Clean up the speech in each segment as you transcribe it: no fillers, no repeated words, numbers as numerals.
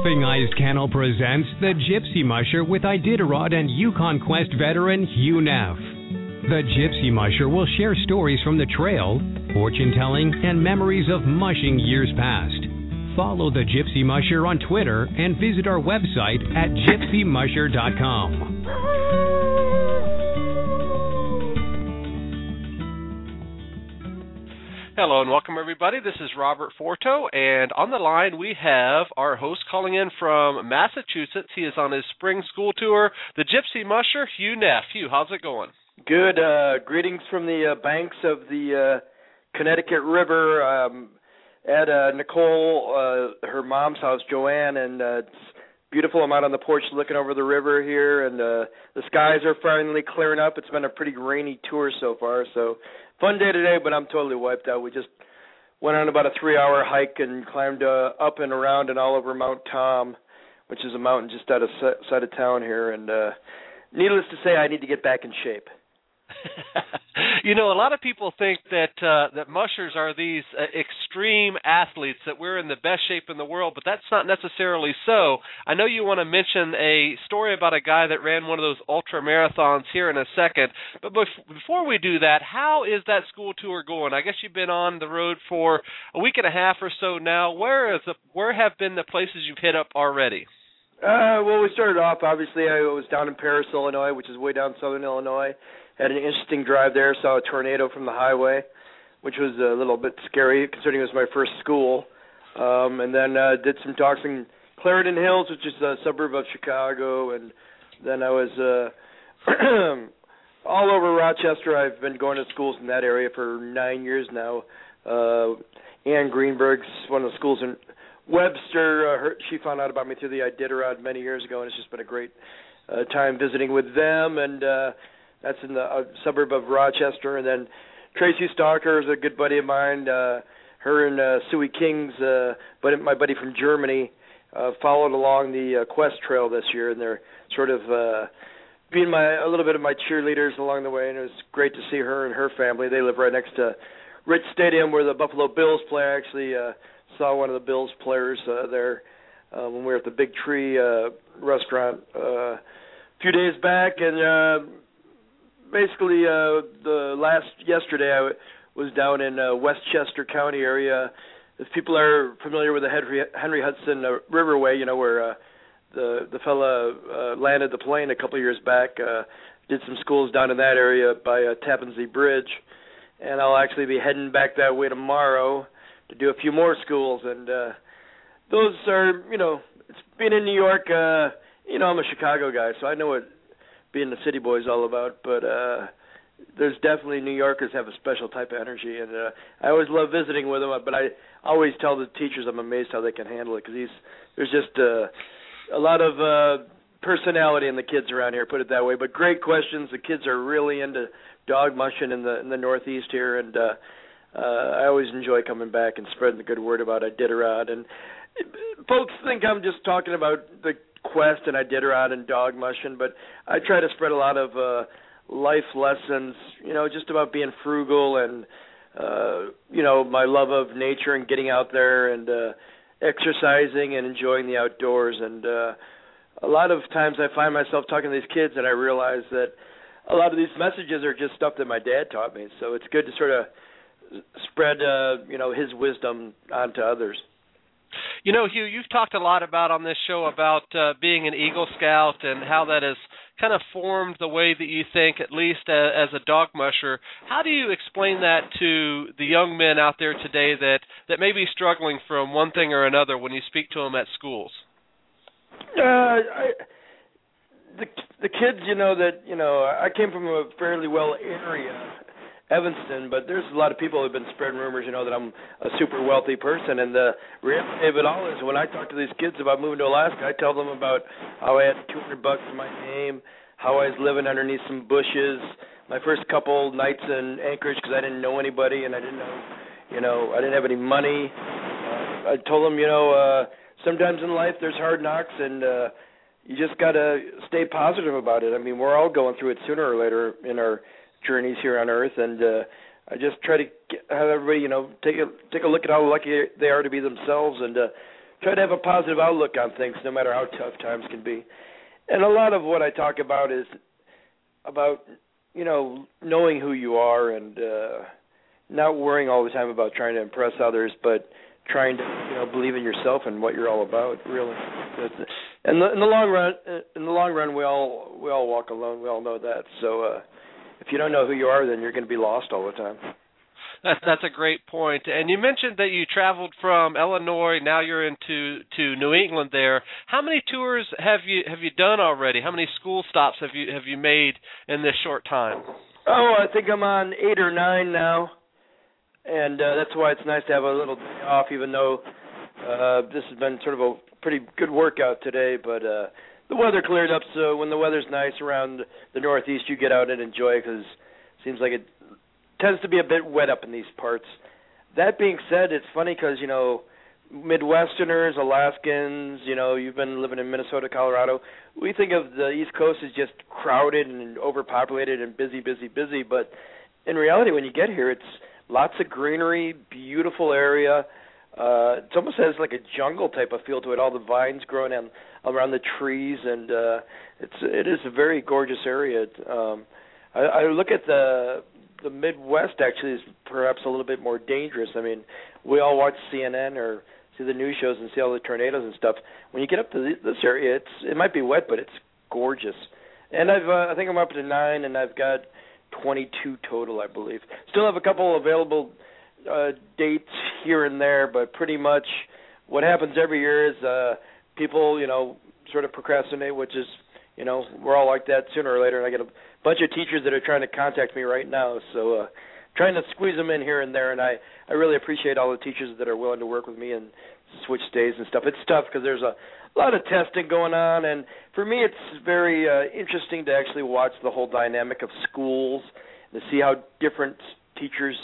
Laughing Eyes Kennel presents The Gypsy Musher with Iditarod and Yukon Quest veteran Hugh Neff. The Gypsy Musher will share stories from the trail, fortune-telling, and memories of mushing years past. Follow The Gypsy Musher on Twitter and visit our website at gypsymusher.com. Hello and welcome, everybody. This is Robert Forto, and on the line we have our host calling in from Massachusetts. He is on his spring school tour, the Gypsy Musher, Hugh Neff. Hugh, how's it going? Good. Greetings from the banks of the Connecticut River at Nicole, her mom's house, Joanne, and it's beautiful. I'm out on the porch looking over the river here, and the skies are finally clearing up. It's been a pretty rainy tour so far, so fun day today, but I'm totally wiped out. We just went on about a 3-hour hike and climbed up and around and all over Mount Tom, which is a mountain just outside of town here, and needless to say, I need to get back in shape. You know, a lot of people think that that mushers are these extreme athletes, that we're in the best shape in the world, but that's not necessarily so. I know you want to mention a story about a guy that ran one of those ultra marathons here in a second, but before we do that, how is that school tour going? I guess you've been on the road for a week and a half or so now. Where have been the places you've hit up already? Well, we started off, obviously, I was down in Paris, Illinois, which is way down southern Illinois. Had an interesting drive there, saw a tornado from the highway, which was a little bit scary considering it was my first school. And then did some talks in Clarendon Hills, which is a suburb of Chicago. And then I was all over Rochester. I've been going to schools in that area for 9 years now. Ann Greenberg's one of the schools in Webster. She found out about me through the Iditarod many years ago, and it's just been a great time visiting with them. And that's in the suburb of Rochester. And then Tracy Stalker is a good buddy of mine. Her and Suey King's, my buddy from Germany, followed along the Quest Trail this year, and they're sort of being a little bit of my cheerleaders along the way. And it was great to see her and her family. They live right next to Rich Stadium, where the Buffalo Bills play. I actually saw one of the Bills players there when we were at the Big Tree restaurant a few days back, and basically, yesterday I was down in Westchester County area. If people are familiar with the Henry Hudson Riverway, you know, where the fella landed the plane a couple of years back, did some schools down in that area by Tappan Zee Bridge. And I'll actually be heading back that way tomorrow to do a few more schools. And those are, you know, it's being in New York, you know, I'm a Chicago guy, so I know what being the city boy is all about, but there's definitely New Yorkers have a special type of energy, and I always love visiting with them, but I always tell the teachers I'm amazed how they can handle it, because there's just a lot of personality in the kids around here, put it that way. But great questions. The kids are really into dog mushing in the Northeast here, and I always enjoy coming back and spreading the good word about Iditarod. And folks think I'm just talking about the Quest and Iditarod and dog mushing, but I try to spread a lot of life lessons, you know, just about being frugal and, you know, my love of nature and getting out there and exercising and enjoying the outdoors. And a lot of times I find myself talking to these kids and I realize that a lot of these messages are just stuff that my dad taught me. So it's good to sort of spread, you know, his wisdom onto others. You know, Hugh, you've talked a lot about on this show about being an Eagle Scout and how that has kind of formed the way that you think, at least as a dog musher. How do you explain that to the young men out there today that may be struggling from one thing or another when you speak to them at schools? The kids, you know, I came from a fairly well area, Evanston, but there's a lot of people who have been spreading rumors, you know, that I'm a super wealthy person, and the reality of it all is when I talk to these kids about moving to Alaska, I tell them about how I had $200 in my name, how I was living underneath some bushes, my first couple nights in Anchorage because I didn't know anybody and I didn't know, you know, I didn't have any money. I told them, you know, sometimes in life there's hard knocks and you just got to stay positive about it. I mean, we're all going through it sooner or later in our journeys here on Earth, and I just try to have everybody, you know, take a look at how lucky they are to be themselves, and try to have a positive outlook on things, no matter how tough times can be. And a lot of what I talk about is about, knowing who you are and not worrying all the time about trying to impress others, but trying to, believe in yourself and what you're all about, really. And in the long run, we all walk alone. We all know that. So if you don't know who you are, then you're going to be lost all the time. That's a great point. And you mentioned that you traveled from Illinois. Now you're into New England. There, how many tours have you done already? How many school stops have you made in this short time? Oh, I think I'm on 8 or 9 now, and that's why it's nice to have a little day off. Even though this has been sort of a pretty good workout today, but the weather cleared up. So when the weather's nice around the Northeast, you get out and enjoy, because it seems like it tends to be a bit wet up in these parts. That being said, it's funny because, Midwesterners, Alaskans, you've been living in Minnesota, Colorado, we think of the East Coast as just crowded and overpopulated and busy, but in reality, when you get here, it's lots of greenery, beautiful area. It almost has like a jungle type of feel to it, all the vines growing around the trees, and it is a very gorgeous area. I look at the Midwest actually is perhaps a little bit more dangerous. I mean, we all watch CNN or see the news shows and see all the tornadoes and stuff. When you get up to this area, it might be wet, but it's gorgeous. And I think I'm up to 9, and I've got 22 total, I believe. Still have a couple available dates here and there, but pretty much what happens every year is people, sort of procrastinate, which is, we're all like that sooner or later. And I get a bunch of teachers that are trying to contact me right now, so trying to squeeze them in here and there. And I really appreciate all the teachers that are willing to work with me and switch days and stuff. It's tough because there's a lot of testing going on, and for me it's very interesting to actually watch the whole dynamic of schools and to see how different teachers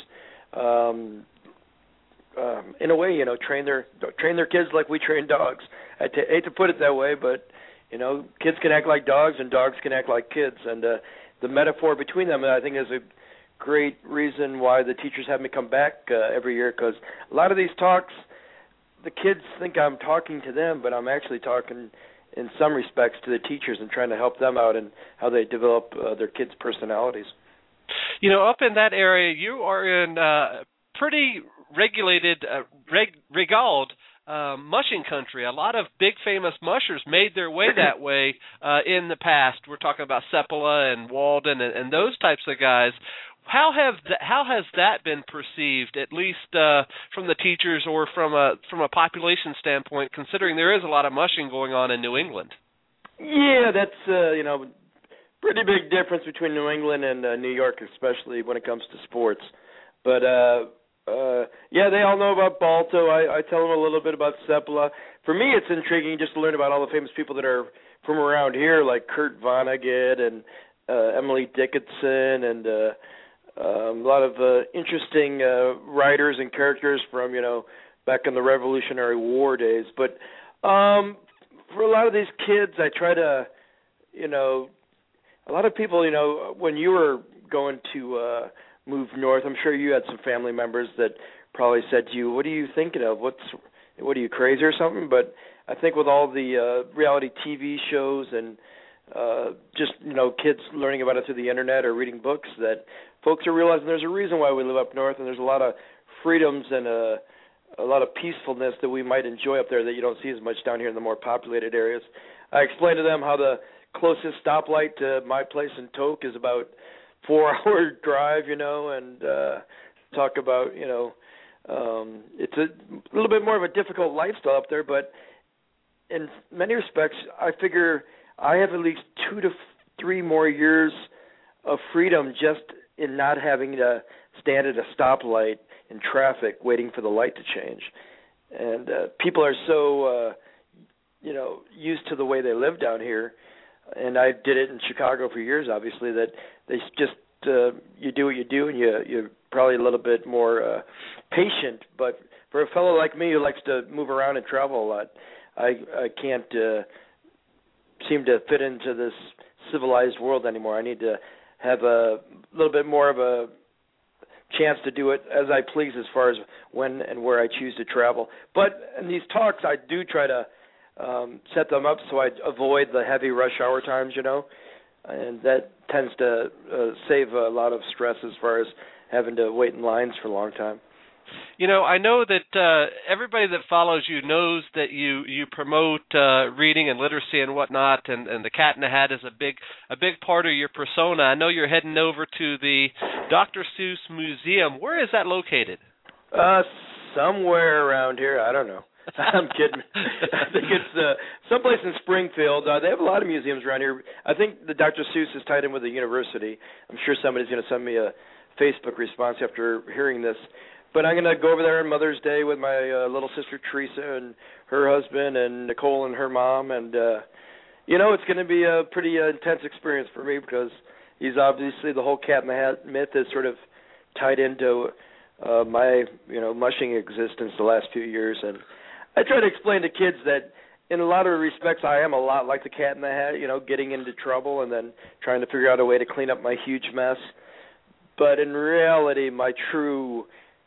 in a way, train their kids like we train dogs. I hate to put it that way, but kids can act like dogs and dogs can act like kids, and the metaphor between them, I think, is a great reason why the teachers have me come back every year, because a lot of these talks, the kids think I'm talking to them, but I'm actually talking in some respects to the teachers and trying to help them out and how they develop their kids' personalities. Up in that area, you are in pretty regulated, regaled mushing country. A lot of big famous mushers made their way that way in the past. We're talking about Seppala and Walden and those types of guys. How has that been perceived, at least from the teachers or from a population standpoint, considering there is a lot of mushing going on in New England? Yeah, that's pretty big difference between New England and New York, especially when it comes to sports. But they all know about Balto. I tell them a little bit about Seppala. For me, it's intriguing just to learn about all the famous people that are from around here, like Kurt Vonnegut and Emily Dickinson, and a lot of interesting writers and characters from, back in the Revolutionary War days. But for a lot of these kids, I try to, a lot of people, when you were going to move north, I'm sure you had some family members that probably said to you, "What are you thinking of? What are you, crazy or something?" But I think with all the reality TV shows and just, kids learning about it through the internet or reading books, that folks are realizing there's a reason why we live up north, and there's a lot of freedoms and a lot of peacefulness that we might enjoy up there that you don't see as much down here in the more populated areas. I explained to them how the closest stoplight to my place in Tok is about 4-hour drive, and talk about, it's a little bit more of a difficult lifestyle up there, but in many respects, I figure I have at least 2 to 3 more years of freedom just in not having to stand at a stoplight in traffic waiting for the light to change. And people are so, used to the way they live down here, and I did it in Chicago for years, obviously, that they just, you do what you do, and you're probably a little bit more patient. But for a fellow like me who likes to move around and travel a lot, I can't seem to fit into this civilized world anymore. I need to have a little bit more of a chance to do it as I please as far as when and where I choose to travel. But in these talks, I do try to set them up so I avoid the heavy rush hour times, and that tends to save a lot of stress as far as having to wait in lines for a long time. I know that everybody that follows you knows that you promote reading and literacy and whatnot, and the Cat in the Hat is a big part of your persona. I know you're heading over to the Dr. Seuss Museum. Where is that located? Somewhere around here. I don't know. I'm kidding. I think it's someplace in Springfield. They have a lot of museums around here. I think the Dr. Seuss is tied in with the university. I'm sure somebody's going to send me a Facebook response after hearing this. But I'm going to go over there on Mother's Day with my little sister Teresa and her husband and Nicole and her mom. And, it's going to be a pretty intense experience for me because he's obviously the whole Cat in the Hat myth is sort of tied into my, mushing existence the last few years. And I try to explain to kids that in a lot of respects I am a lot like the Cat in the Hat, getting into trouble and then trying to figure out a way to clean up my huge mess. But in reality, my true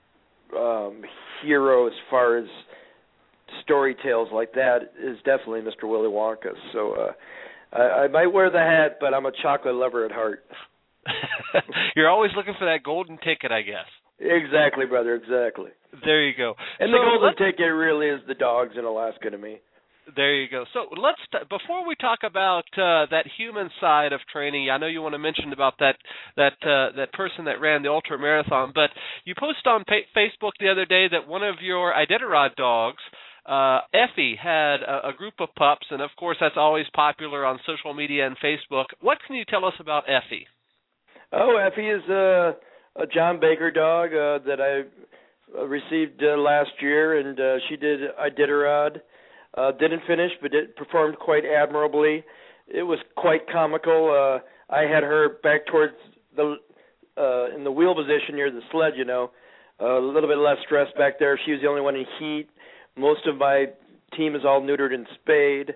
hero as far as story tales like that is definitely Mr. Willy Wonka. So I might wear the hat, but I'm a chocolate lover at heart. You're always looking for that golden ticket, I guess. Exactly, brother, exactly. There you go. And the golden ticket really is the dogs in Alaska to me. There you go. So let's before we talk about that human side of training, I know you want to mention about that person that ran the ultra marathon, but you posted on Facebook the other day that one of your Iditarod dogs, Effie, had a group of pups, and of course that's always popular on social media and Facebook. What can you tell us about Effie? Oh, Effie is a John Baker dog that I received last year, and she did Iditarod. Didn't finish, but it performed quite admirably. It was quite comical. I had her back towards the in the wheel position near the sled, a little bit less stress back there. She was the only one in heat. Most of my team is all neutered and spayed,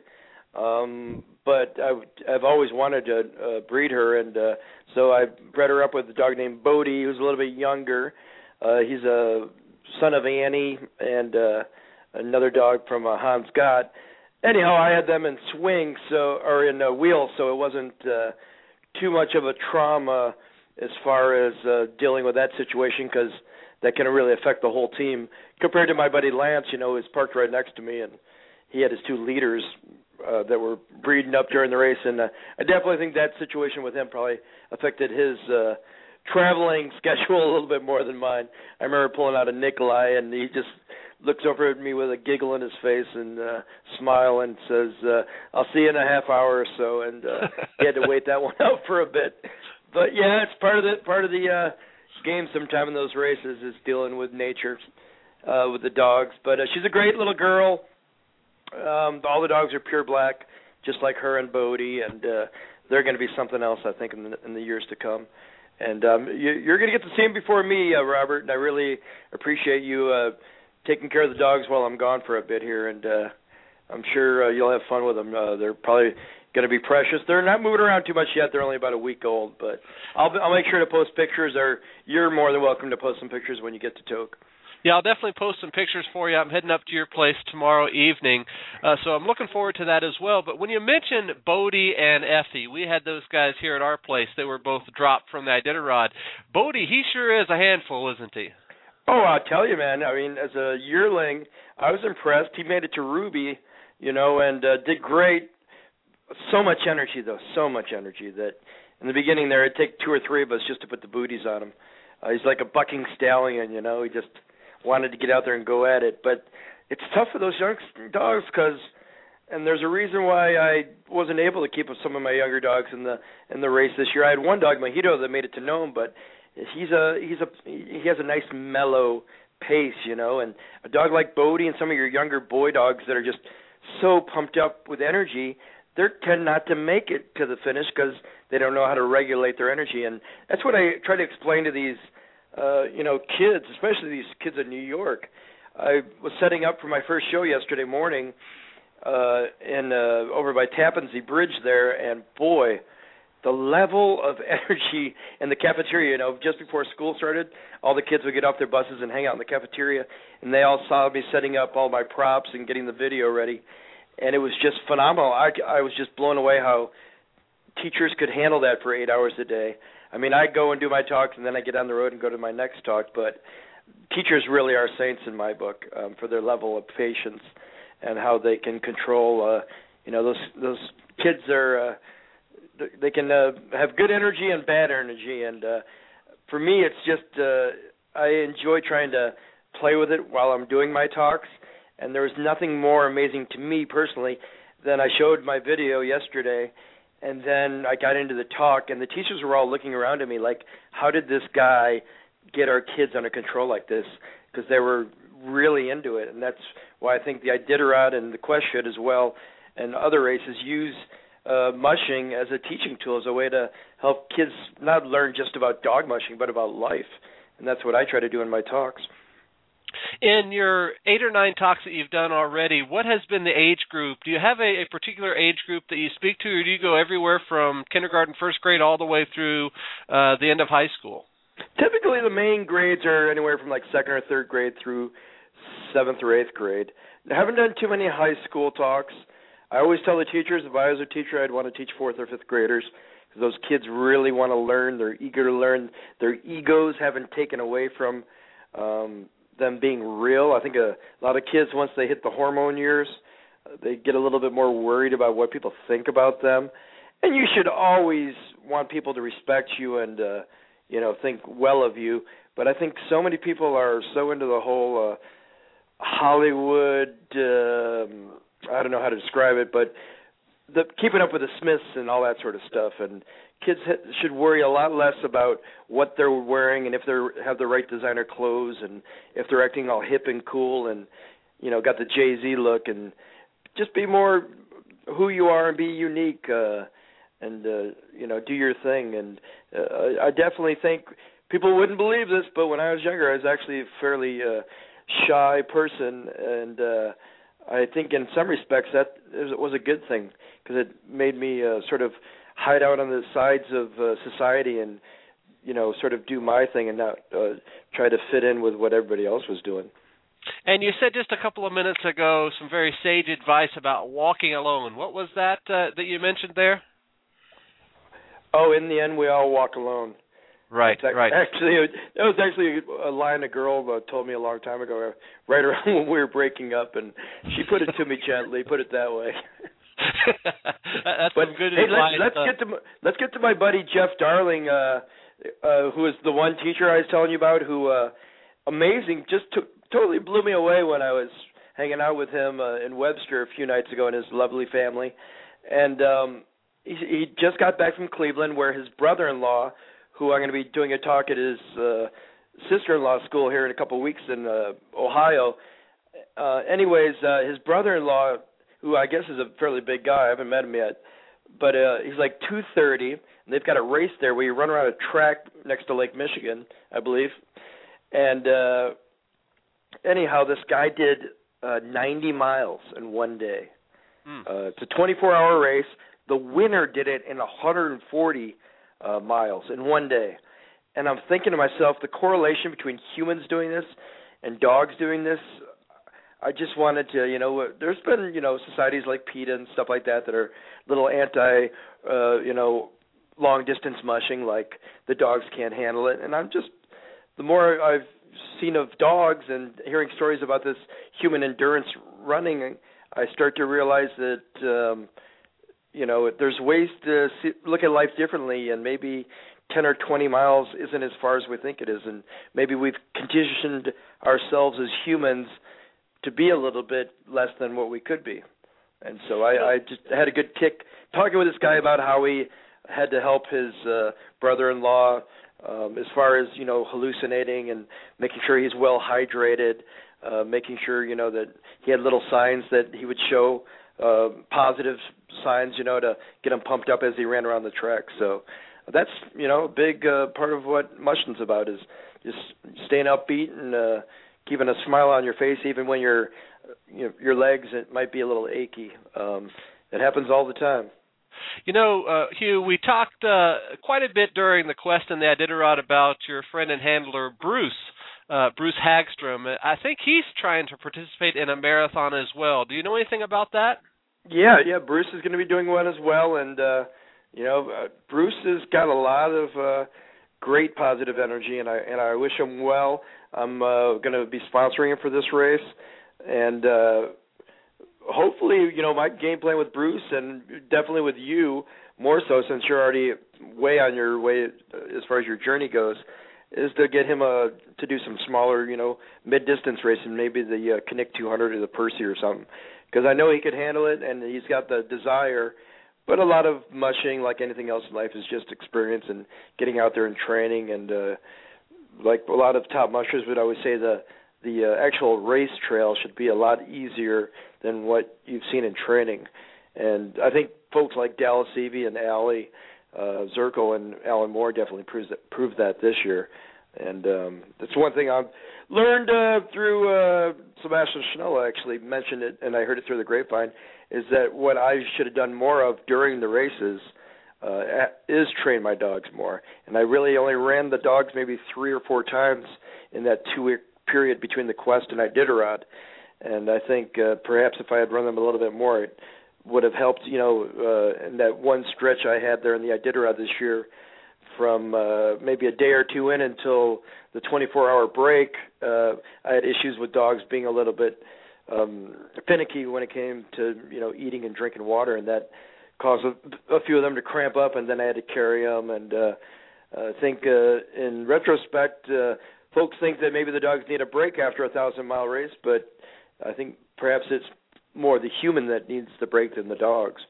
but I've always wanted to breed her, and so I bred her up with a dog named Bodie, who's a little bit younger. He's a son of Annie and another dog from Hans Gott. Anyhow, I had them in swing, or in wheels, so it wasn't too much of a trauma as far as dealing with that situation, because that can really affect the whole team. Compared to my buddy Lance, who's parked right next to me, and he had his two leaders that were breeding up during the race, and I definitely think that situation with him probably affected his traveling schedule a little bit more than mine. I remember pulling out a Nikolai, and he just looks over at me with a giggle in his face and smile and says, "I'll see you in a half hour or so." And he had to wait that one out for a bit. But yeah, it's part of the game. Sometime in those races is dealing with nature with the dogs. But she's a great little girl. All the dogs are pure black, just like her and Bodie, and they're going to be something else, I think, in the years to come. And you're going to get to see them before me, Robert. And I really appreciate you taking care of the dogs while I'm gone for a bit here, and I'm sure you'll have fun with them. They're probably going to be precious. They're not moving around too much yet. They're only about a week old, but I'll make sure to post pictures, or you're more than welcome to post some pictures when you get to Tok. Yeah, I'll definitely post some pictures for you. I'm heading up to your place tomorrow evening, so I'm looking forward to that as well. But when you mentioned Bodie and Effie, we had those guys here at our place. They were both dropped from the Iditarod. Bodie, he sure is a handful, isn't he? Oh, I'll tell you, man. I mean, as a yearling, I was impressed. He made it to Ruby, and did great. So much energy, though, so much energy that in the beginning there, it'd take 2 or 3 of us just to put the booties on him. He's like a bucking stallion, He just wanted to get out there and go at it. But it's tough for those young dogs and there's a reason why I wasn't able to keep some of my younger dogs in the race this year. I had one dog, Mojito, that made it to Nome, but he has a nice mellow pace, and a dog like Bodie and some of your younger boy dogs that are just so pumped up with energy, they tend not to make it to the finish because they don't know how to regulate their energy. And that's what I try to explain to these kids, especially these kids in New York. I was setting up for my first show yesterday morning over by Tappan Zee Bridge there, and boy, the level of energy in the cafeteria, just before school started, all the kids would get off their buses and hang out in the cafeteria, and they all saw me setting up all my props and getting the video ready, and it was just phenomenal. I was just blown away how teachers could handle that for 8 hours a day. I mean, I go and do my talks, and then I get on the road and go to my next talk, but teachers really are saints in my book for their level of patience and how they can control, those kids are... They can have good energy and bad energy, and for me, it's just I enjoy trying to play with it while I'm doing my talks, and there was nothing more amazing to me personally than I showed my video yesterday, and then I got into the talk, and the teachers were all looking around at me like, how did this guy get our kids under control like this? Because they were really into it, and that's why I think the Iditarod and the Quest should as well, and other races use mushing as a teaching tool, as a way to help kids not learn just about dog mushing, but about life. And that's what I try to do in my talks. In your 8 or 9 talks that you've done already, what has been the age group? Do you have a particular age group that you speak to, or do you go everywhere from kindergarten, first grade, all the way through the end of high school? Typically, the main grades are anywhere from like 2nd or 3rd grade through 7th or 8th grade. I haven't done too many high school talks. I always tell the teachers, if I was a teacher, I'd want to teach 4th or 5th graders, because those kids really want to learn. They're eager to learn. Their egos haven't taken away from them being real. I think a lot of kids, once they hit the hormone years, they get a little bit more worried about what people think about them. And you should always want people to respect you and, think well of you. But I think so many people are so into the whole Hollywood, I don't know how to describe it, but keeping up with the Smiths and all that sort of stuff. And kids should worry a lot less about what they're wearing and if they have the right designer clothes and if they're acting all hip and cool and, got the Jay-Z look, and just be more who you are and be unique and do your thing. And I definitely think people wouldn't believe this, but when I was younger, I was actually a fairly shy person, and I think in some respects that was a good thing, because it made me sort of hide out on the sides of society and, sort of do my thing and not try to fit in with what everybody else was doing. And you said just a couple of minutes ago some very sage advice about walking alone. What was that that you mentioned there? Oh, in the end, we all walk alone. Right. Actually, that was actually a line a girl told me a long time ago, right around when we were breaking up, and she put it to me gently. Put it that way. That's some good advice. Let's get to my buddy Jeff Darling, who is the one teacher I was telling you about, who amazing, just totally blew me away when I was hanging out with him in Webster a few nights ago, and his lovely family, and he just got back from Cleveland, where his brother-in-law, who I'm going to be doing a talk at his sister-in-law school here in a couple of weeks in Ohio. His brother-in-law, who I guess is a fairly big guy, I haven't met him yet, but he's like 230, and they've got a race there where you run around a track next to Lake Michigan, I believe. And this guy did 90 miles in one day. It's a 24-hour race. The winner did it in 140 miles in one day. And I'm thinking to myself, the correlation between humans doing this and dogs doing this, I just wanted to, there's been, societies like PETA and stuff like that are little anti, long-distance mushing, like the dogs can't handle it. And the more I've seen of dogs and hearing stories about this human endurance running, I start to realize that, there's ways to look at life differently, and maybe 10 or 20 miles isn't as far as we think it is, and maybe we've conditioned ourselves as humans to be a little bit less than what we could be. And so I just had a good kick talking with this guy about how he had to help his brother-in-law as far as, hallucinating and making sure he's well hydrated, making sure, that he had little signs that he would show, positive signs, to get him pumped up as he ran around the track. So that's, a big part of what mushing's about, is just staying upbeat and keeping a smile on your face even when your legs, it might be a little achy. It happens all the time. Hugh, we talked quite a bit during the Quest and the Iditarod about your friend and handler, Bruce Hagstrom. I think he's trying to participate in a marathon as well. Do you know anything about that? Yeah, Bruce is going to be doing one as well, and Bruce has got a lot of great positive energy, and I wish him well. I'm going to be sponsoring him for this race, and hopefully, my game plan with Bruce, and definitely with you more so, since you're already way on your way as far as your journey goes, is to get him to do some smaller, mid-distance racing, maybe the Knik 200 or the Percy or something, because I know he could handle it and he's got the desire. But a lot of mushing, like anything else in life, is just experience and getting out there and training. And like a lot of top mushers would always say, the actual race trail should be a lot easier than what you've seen in training. And I think folks like Dallas Evie and Allie Zirkle and Alan Moore definitely proved that this year. And that's one thing I've learned through Sebastian Schnolla actually mentioned it, and I heard it through the grapevine, is that what I should have done more of during the races is train my dogs more. And I really only ran the dogs maybe 3 or 4 times in that 2-week period between the Quest and Iditarod. And I think perhaps if I had run them a little bit more, it would have helped, in that one stretch I had there in the Iditarod this year, from maybe a day or two in until the 24-hour break, I had issues with dogs being a little bit finicky when it came to, eating and drinking water, and that caused a few of them to cramp up, and then I had to carry them. And I think in retrospect, folks think that maybe the dogs need a break after a 1,000-mile race, but I think perhaps it's more the human that needs the break than the dogs.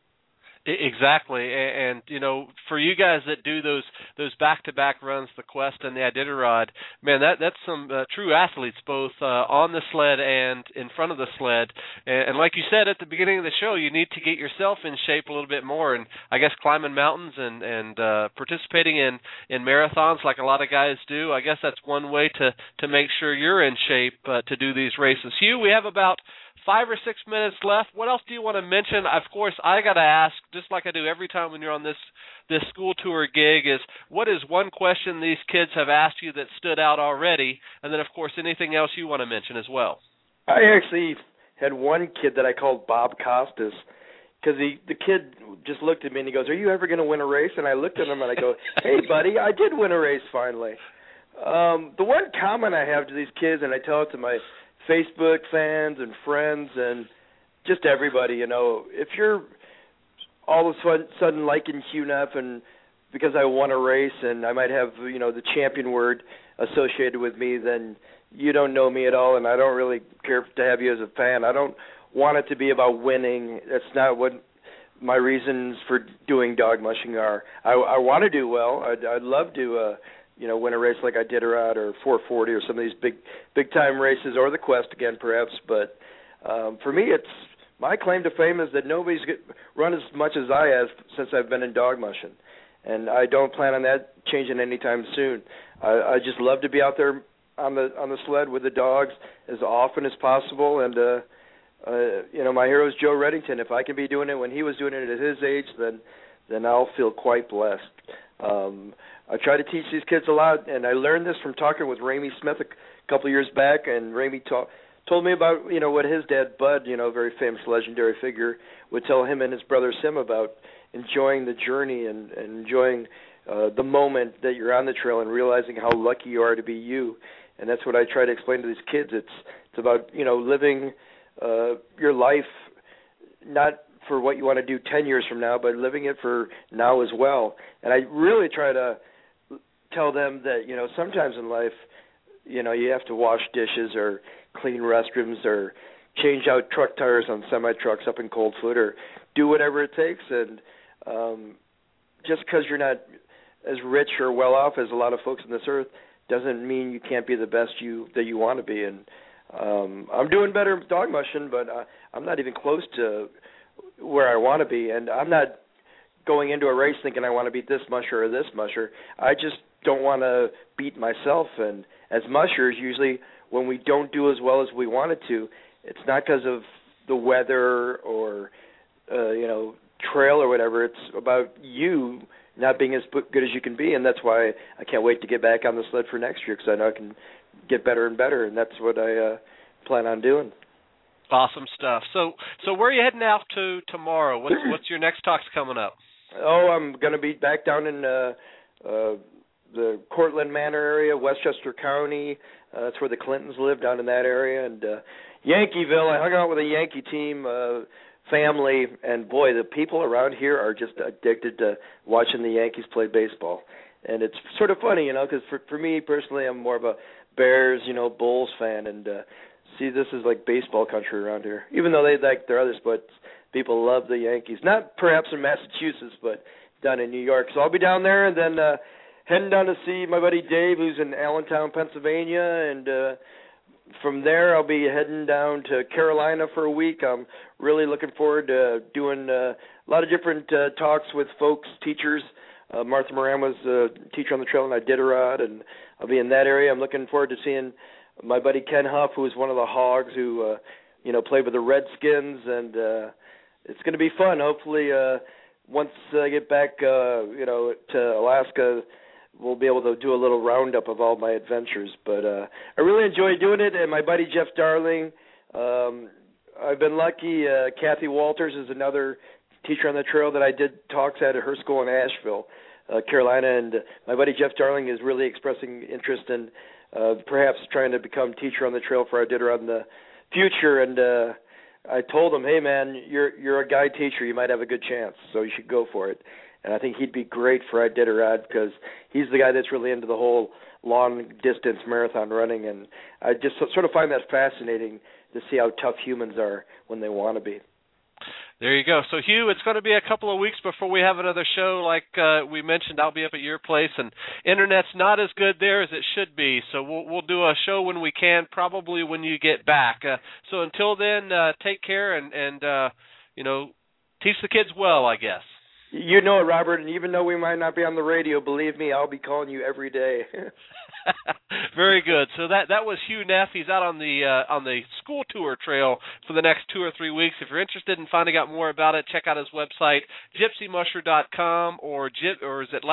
Exactly, and for you guys that do those back-to-back runs, the Quest and the Iditarod, man, that's some true athletes, both on the sled and in front of the sled. And like you said at the beginning of the show, you need to get yourself in shape a little bit more. And I guess climbing mountains and participating in marathons like a lot of guys do, I guess that's one way to make sure you're in shape to do these races. Hugh, we have about 5 or 6 minutes left. What else do you want to mention? Of course, I got to ask, just like I do every time when you're on this school tour gig, is what is one question these kids have asked you that stood out already? And then, of course, anything else you want to mention as well. I actually had one kid that I called Bob Costas, because the kid just looked at me and he goes, "Are you ever going to win a race?" And I looked at him and I go, "Hey, buddy, I did win a race finally." The one comment I have to these kids, and I tell it to my Facebook fans and friends and just everybody, if you're all of a sudden liking Hugh Neff and because I won a race and I might have, the champion word associated with me, then you don't know me at all, and I don't really care to have you as a fan. I don't want it to be about winning. That's not what my reasons for doing dog mushing are. I want to do well. I'd love to win a race like Iditarod or 440 or some of these big time races, or the Quest again perhaps. But for me, it's my claim to fame is that nobody's run as much as I have since I've been in dog mushing, and I don't plan on that changing anytime soon. I just love to be out there on the sled with the dogs as often as possible, and my hero is Joe Reddington. If I can be doing it when he was doing it at his age, then I'll feel quite blessed. I try to teach these kids a lot, and I learned this from talking with Ramey Smith a couple of years back, and Ramey told me about, what his dad, Bud, a very famous legendary figure, would tell him and his brother Sim about enjoying the journey and enjoying the moment that you're on the trail and realizing how lucky you are to be you. And that's what I try to explain to these kids. It's about, living your life not for what you want to do 10 years from now, but living it for now as well. And I really try to tell them that, sometimes in life, you have to wash dishes or clean restrooms or change out truck tires on semi-trucks up in Coldfoot or do whatever it takes. And just because you're not as rich or well off as a lot of folks on this earth doesn't mean you can't be the best that you want to be. And I'm doing better with dog mushing, but I'm not even close to where I want to be. And I'm not going into a race thinking I want to beat this musher or this musher. I just don't want to beat myself. And as mushers, usually when we don't do as well as we wanted to, it's not because of the weather or trail or whatever. It's about you not being as good as you can be, and that's why I can't wait to get back on the sled for next year, because I know I can get better and better, and that's what I plan on doing. Awesome stuff. So where are you heading out to tomorrow? What's your next talks coming up? Oh, I'm going to be back down in the Cortland Manor area, Westchester County. That's where the Clintons live, down in that area. And Yankeeville, I hung out with a Yankee team family, and boy, the people around here are just addicted to watching the Yankees play baseball. And it's sort of funny, because for me personally, I'm more of a Bears, Bulls fan, and see, this is like baseball country around here. Even though they like their other sports, people love the Yankees. Not perhaps in Massachusetts, but down in New York. So I'll be down there, and then heading down to see my buddy Dave, who's in Allentown, Pennsylvania, and from there I'll be heading down to Carolina for a week. I'm really looking forward to doing a lot of different talks with folks, teachers. Martha Moran was a teacher on the trail in Iditarod, and I'll be in that area. I'm looking forward to seeing my buddy Ken Huff, who is one of the Hogs who played with the Redskins, and it's going to be fun. Hopefully, once I get back, to Alaska, we'll be able to do a little roundup of all my adventures. But I really enjoy doing it, and my buddy Jeff Darling, I've been lucky. Kathy Walters is another teacher on the trail that I did talks at her school in Asheville, Carolina, and my buddy Jeff Darling is really expressing interest in perhaps trying to become teacher on the trail for Iditarod in the future. And I told him, hey man, you're a guide teacher, you might have a good chance, so you should go for it. And I think he'd be great for Iditarod because he's the guy that's really into the whole long-distance marathon running, and I just sort of find that fascinating to see how tough humans are when they want to be. There you go. So, Hugh, it's going to be a couple of weeks before we have another show. Like we mentioned, I'll be up at your place, and Internet's not as good there as it should be. So we'll do a show when we can, probably when you get back. So until then, take care and teach the kids well, I guess. You know it, Robert, and even though we might not be on the radio, believe me, I'll be calling you every day. Very good. So that was Hugh Neff. He's out on the school tour trail for the next 2 or 3 weeks. If you're interested in finding out more about it, check out his website, gypsymusher.com, or is it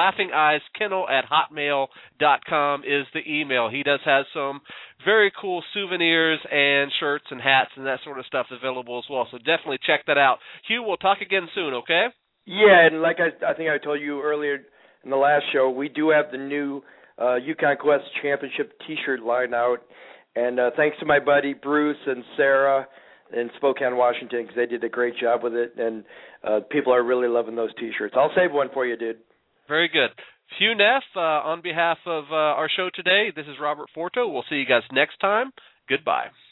laughingeyeskennel@hotmail.com is the email. He does have some very cool souvenirs and shirts and hats and that sort of stuff available as well. So definitely check that out. Hugh, we'll talk again soon, okay? Yeah, and like I think I told you earlier in the last show, we do have the new Yukon Quest Championship T-shirt line out, and thanks to my buddy Bruce and Sarah in Spokane, Washington, because they did a great job with it, and people are really loving those T-shirts. I'll save one for you, dude. Very good. Hugh Neff, on behalf of our show today, this is Robert Forto. We'll see you guys next time. Goodbye.